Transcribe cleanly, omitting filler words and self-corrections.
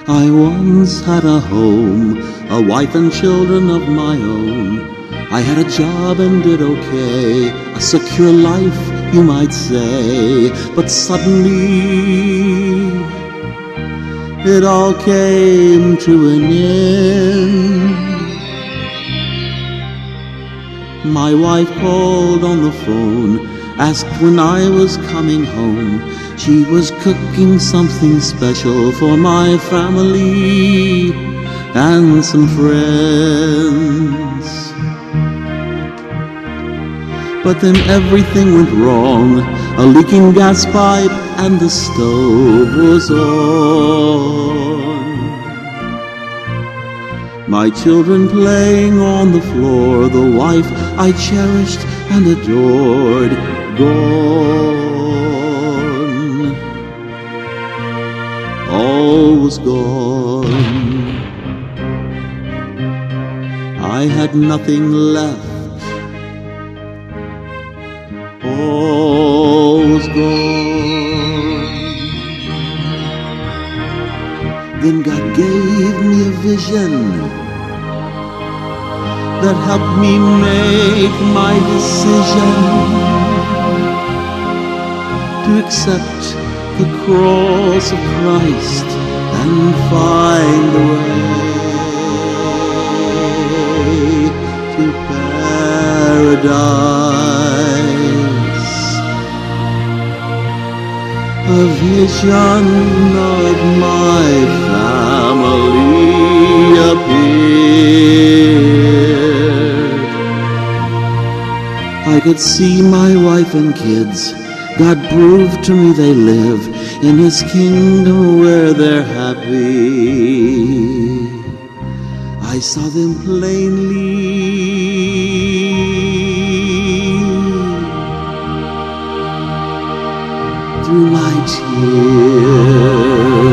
I once had a home, a wife and children of my own. I had a job and did okay, a secure life, you might say. But suddenly, it all came to an end. My wife called on the phone, asked when I was coming home. She was cooking something special for my family and some friends. But then everything went wrong, a leaking gas pipe and the stove was on. My children playing on the floor, the wife I cherished and adored, gone. All was gone. I had nothing left. All was gone. Then God gave me a vision that helped me make my decision to accept the cross of Christ and find the way to paradise. A vision of my family appeared. I could see my wife and kids. God proved to me they live in His kingdom where they're happy. I saw them plainly. Through my tears.